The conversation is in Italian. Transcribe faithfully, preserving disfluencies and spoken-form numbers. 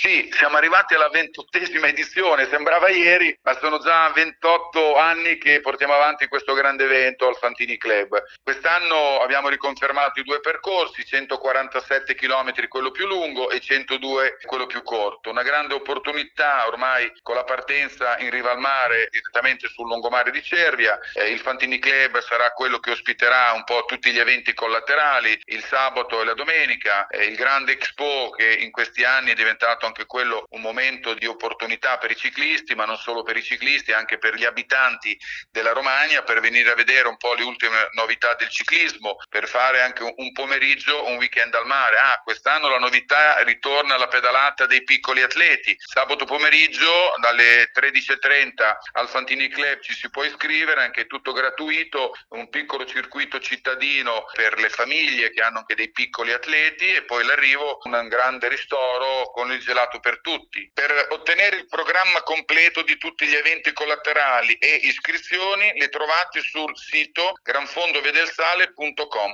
Sì, siamo arrivati alla ventottesima edizione, sembrava ieri, ma sono già ventotto anni che portiamo avanti questo grande evento al Fantini Club. Quest'anno abbiamo riconfermato i due percorsi, centoquarantasette chilometri quello più lungo e centodue quello più corto. Una grande opportunità ormai con la partenza in riva al mare direttamente sul lungomare di Cervia. Eh, il Fantini Club sarà quello che ospiterà un po' tutti gli eventi collaterali, il sabato e la domenica, eh, il grande Expo che in questi anni è diventato anche quello un momento di opportunità per i ciclisti, ma non solo per i ciclisti, anche per gli abitanti della Romagna, per venire a vedere un po' le ultime novità del ciclismo, per fare anche un pomeriggio, un weekend al mare. Ah, quest'anno la novità ritorna alla pedalata dei piccoli atleti. Sabato pomeriggio dalle tredici e trenta al Fantini Club ci si può iscrivere, anche tutto gratuito, un piccolo circuito cittadino per le famiglie che hanno anche dei piccoli atleti e poi l'arrivo, un grande ristoro con il gelato per tutti. Per ottenere il programma completo di tutti gli eventi collaterali e iscrizioni le trovate sul sito granfondovedelsale punto com.